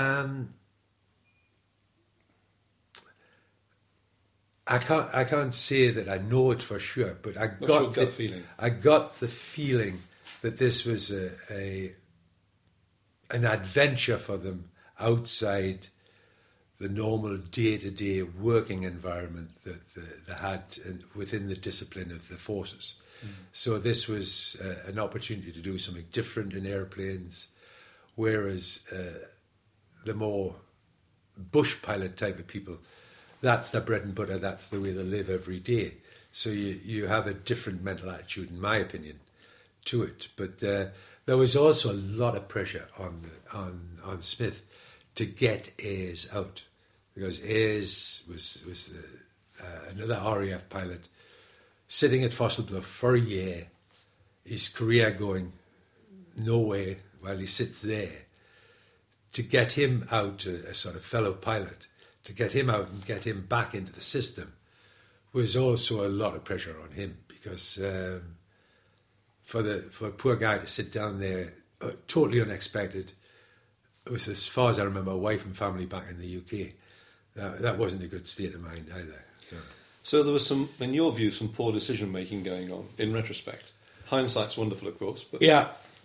I can't say that I know it for sure, but I What's your gut feeling? I got the feeling that this was an adventure for them outside the normal day-to-day working environment that they had within the discipline of the forces. So this was an opportunity to do something different in airplanes, whereas the more bush pilot type of people, that's their bread and butter, that's the way they live every day. So you have a different mental attitude, in my opinion, to it. But there was also a lot of pressure on Smith to get Ayres out, because Ayres was another RAF pilot sitting at Fossil Bluff for a year, his career going nowhere while he sits there. To get him out, a sort of fellow pilot, to get him out and get him back into the system was also a lot of pressure on him, because for a poor guy to sit down there, totally unexpected. It was, as far as I remember, a wife and family back in the UK. That wasn't a good state of mind either. So there was some, in your view, some poor decision making going on. In retrospect, hindsight's wonderful, of course. But yeah,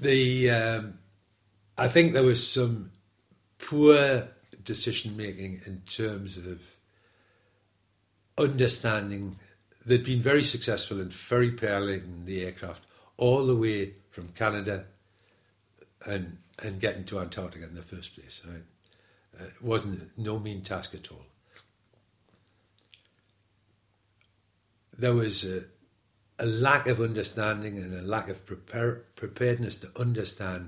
I think there was some poor decision making in terms of understanding. They'd been very successful in ferry piloting the aircraft all the way from Canada and getting to Antarctica in the first place. Right? It wasn't no mean task at all. there was a lack of understanding and a lack of preparedness to understand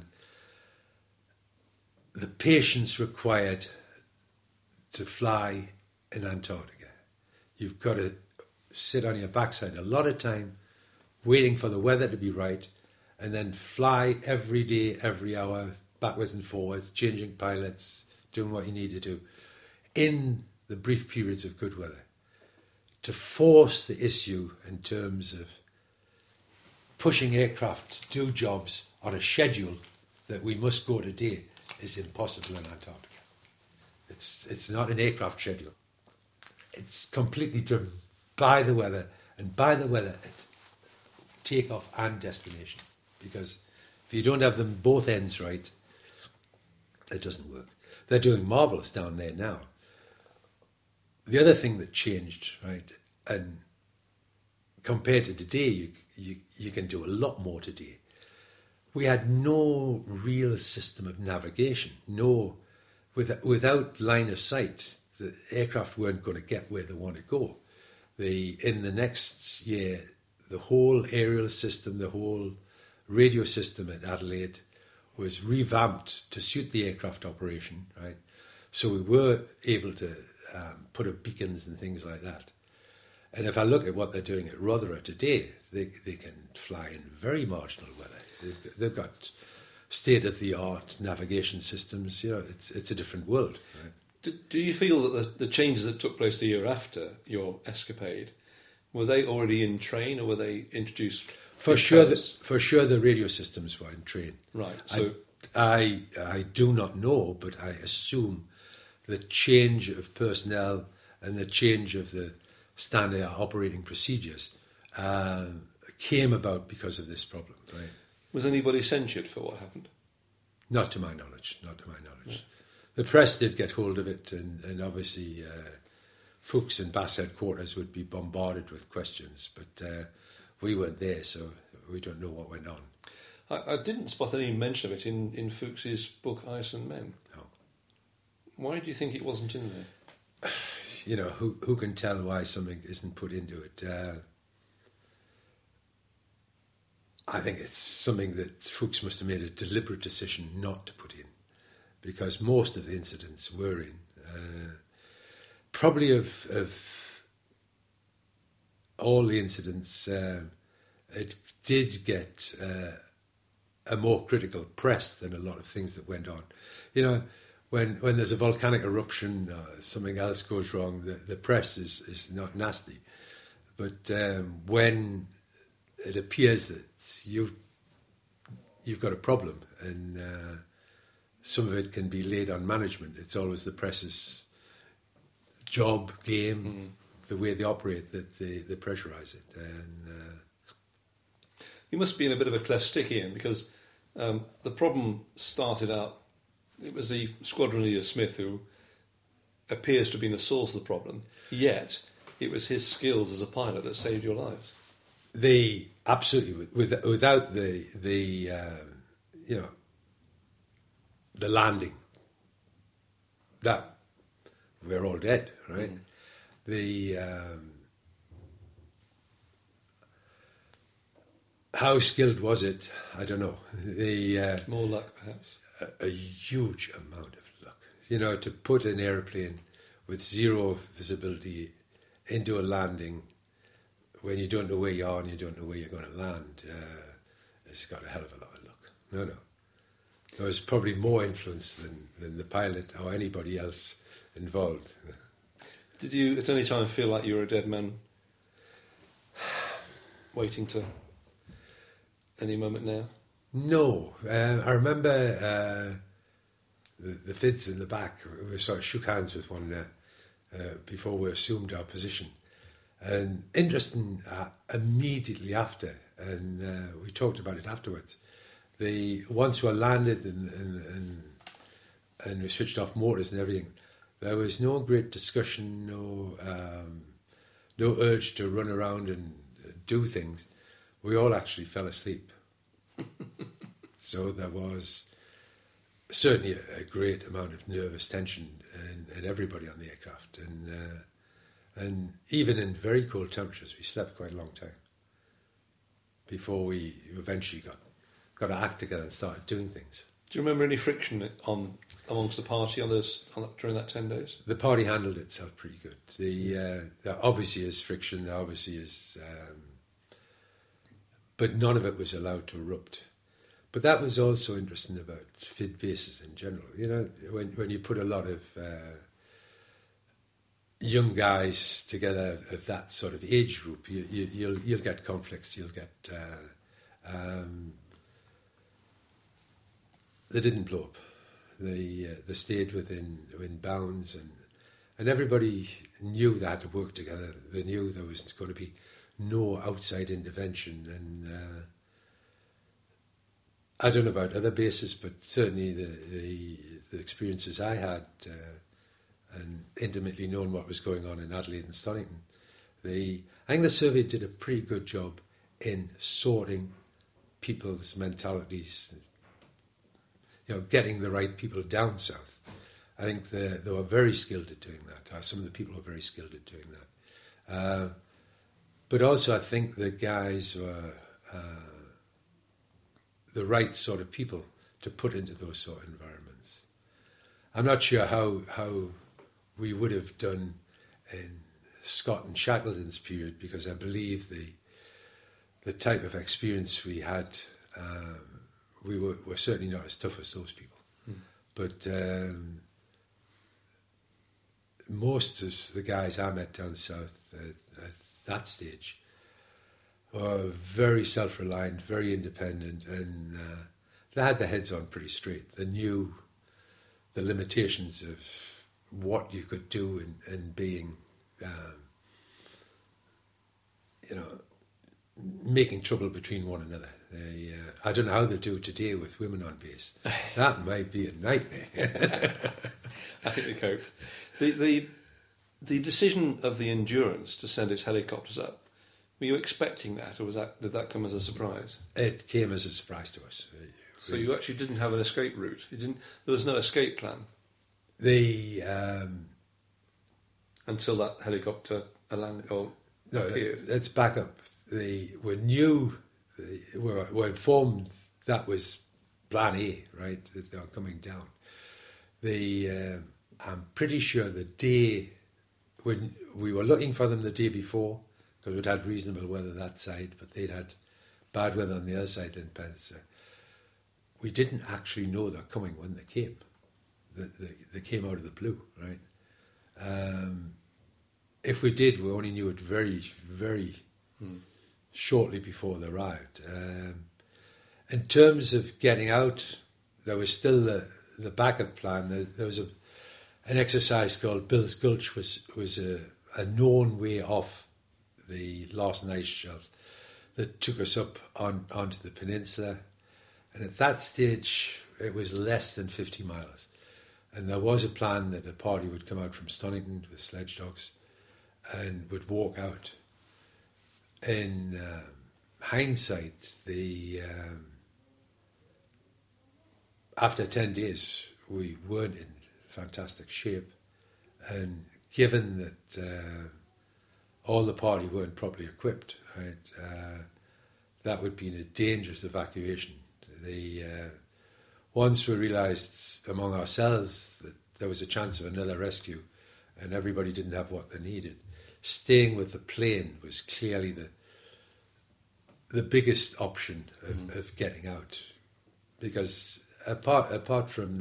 the patience required to fly in Antarctica. You've got to sit on your backside a lot of time waiting for the weather to be right, and then fly every day, every hour, backwards and forwards, changing pilots, doing what you need to do in the brief periods of good weather. To force the issue in terms of pushing aircraft to do jobs on a schedule that we must go today is impossible in Antarctica. It's not an aircraft schedule. It's completely driven by the weather, and by the weather at takeoff and destination. Because if you don't have them both ends right, it doesn't work. They're doing marvellous down there now. The other thing that changed, right, and compared to today, you can do a lot more today. We had no real system of navigation. Without line of sight, the aircraft weren't going to get where they want to go. In the next year, the whole aerial system, the whole radio system at Adelaide was revamped to suit the aircraft operation, right? So we were able to put up beacons and things like that. And if I look at what they're doing at Rothera today, they can fly in very marginal weather. They've got state-of-the-art navigation systems. You know, it's a different world. Right? Do you feel that the changes that took place the year after your escapade, were they already in train, or were they introduced? For sure, the radio systems were in train. Right. So I do not know, but I assume the change of personnel and the change of the standard operating procedures came about because of this problem. Right. Was anybody censured for what happened? Not to my knowledge. Yeah. The press did get hold of it, and obviously Fuchs and Bass headquarters would be bombarded with questions, but we weren't there, so we don't know what went on. I didn't spot any mention of it in Fuchs's book Ice and Men. No. Why do you think it wasn't in there? You know, who can tell why something isn't put into it? I think it's something that Fuchs must have made a deliberate decision not to put in, because most of the incidents were in. Probably of all the incidents, it did get a more critical press than a lot of things that went on. You know, when there's a volcanic eruption, something else goes wrong, the press is not nasty. But when it appears that you've got a problem, and some of it can be laid on management, it's always the press's job, game, the way they operate, that they pressurise it. And you must be in a bit of a cleft stick, Ian, because the problem started out, it was the squadron leader Smith who appears to have been the source of the problem, yet it was his skills as a pilot that saved your lives. Absolutely, without the landing, that we're all dead, right? How skilled was it? I don't know. More luck, perhaps. A huge amount of luck. You know, to put an aeroplane with zero visibility into a landing when you don't know where you are and you don't know where you're going to land, it's got a hell of a lot of luck. No. There was probably more influence than the pilot or anybody else involved. Did you at any time feel like you were a dead man waiting to any moment now? No. I remember the Fids in the back, we sort of shook hands with one before we assumed our position. And interesting, immediately after, and we talked about it afterwards, once we landed and we switched off motors and everything, there was no great discussion, no urge to run around and do things. We all actually fell asleep. So there was certainly a great amount of nervous tension in everybody on the aircraft, And even in very cold temperatures, we slept quite a long time before we eventually got our act together and started doing things. Do you remember any friction amongst the party during that 10 days? The party handled itself pretty good. There obviously is friction, there obviously is... but none of it was allowed to erupt. But that was also interesting about FID bases in general. You know, when you put a lot of young guys together of that sort of age group, you'll get conflicts. You'll get they didn't blow up. They stayed within bounds, and everybody knew they had to work together. They knew there was going to be no outside intervention, and I don't know about other bases, but certainly the experiences I had, and intimately knowing what was going on in Adelaide and Stonington, I think the survey did a pretty good job in sorting people's mentalities, you know, getting the right people down south. I think they were very skilled at doing that. Some of the people were very skilled at doing that. But also I think the guys were the right sort of people to put into those sort of environments. I'm not sure how we would have done in Scott and Shackleton's period, because I believe the type of experience we had, we were certainly not as tough as those people. But most of the guys I met down south at that stage were very self-reliant, very independent, and they had their heads on pretty straight. They knew the limitations of what you could do in being, making trouble between one another. I don't know how they do today with women on base. That might be a nightmare. I think they cope. The decision of the Endurance to send its helicopters up, were you expecting that, or did that come as a surprise? It came as a surprise to us. So you actually didn't have an escape route? There was no escape plan? Until that helicopter appeared? Let's back up. We were informed that was plan A, right, that they were coming down. I'm pretty sure the day when we were looking for them the day before, because we'd had reasonable weather that side, but they'd had bad weather on the other side in Penza. We didn't actually know they're coming when they came. They came out of the blue, right? If we did, we only knew it very, very shortly before they arrived. In terms of getting out, there was still the backup plan. There was an exercise called Bill's Gulch, was a known way off the Larsen ice shelf that took us up onto the peninsula. And at that stage, it was less than 50 miles. And there was a plan that a party would come out from Stonington with sledge dogs and would walk out. In hindsight, after 10 days, we weren't in fantastic shape. And given that all the party weren't properly equipped, right, that would be a dangerous evacuation. Once we realised among ourselves that there was a chance of another rescue and everybody didn't have what they needed, staying with the plane was clearly the biggest option of getting out. Because apart from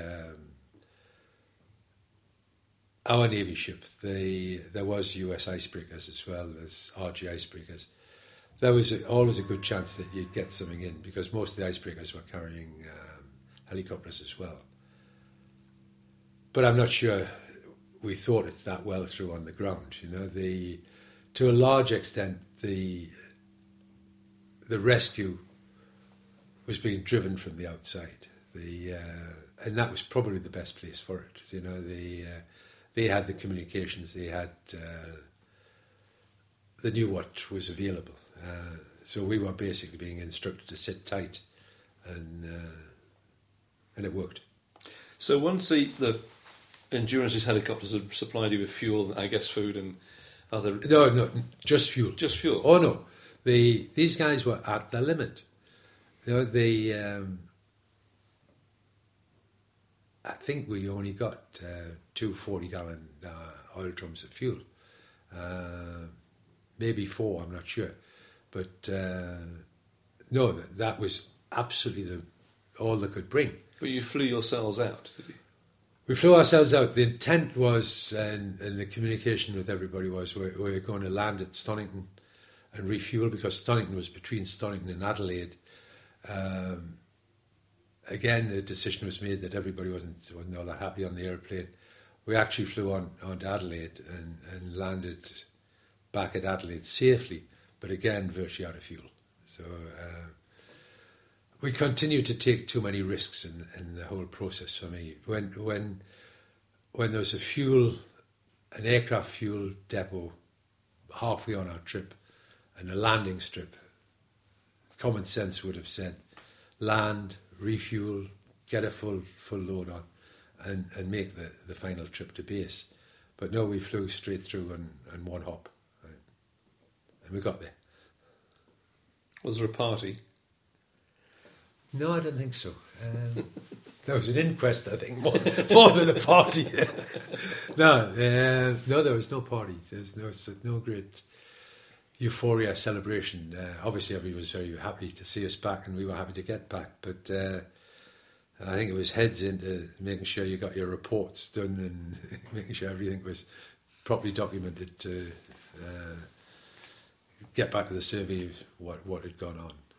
our Navy ship, there was US icebreakers as well as RG icebreakers. There was always a good chance that you'd get something in, because most of the icebreakers were carrying helicopters as well. But I'm not sure we thought it that well through on the ground. You know, to a large extent, the rescue was being driven from the outside. And that was probably the best place for it. You know, they had the communications, they knew what was available. So we were basically being instructed to sit tight, and it worked. So once the Endurance's helicopters had supplied you with fuel, I guess food, and Other No, just fuel. just fuel. Oh no, these guys were at the limit. You know, I think we only got 2 40-gallon oil drums of fuel, maybe 4. I'm not sure, but no, that was absolutely all they could bring. But you flew yourselves out, did you? We flew ourselves out. The intent was, and the communication with everybody was, we're going to land at Stonington and refuel, because Stonington was between Stonington and Adelaide. Again, the decision was made that everybody wasn't all that happy on the airplane. We actually flew on to Adelaide and landed back at Adelaide safely, but again, virtually out of fuel. So we continued to take too many risks in the whole process for me. When there was an aircraft fuel depot halfway on our trip and a landing strip, common sense would have said, land, refuel, get a full load on, and make the final trip to base. But no, we flew straight through on one hop, right? And we got there. Was there a party? No, I don't think so. There was an inquest, I think, more than a party. No, there was no party. There's no great euphoria celebration. Obviously, everybody was very happy to see us back, and we were happy to get back. But I think it was heads into making sure you got your reports done and making sure everything was properly documented to get back to the survey of what had gone on.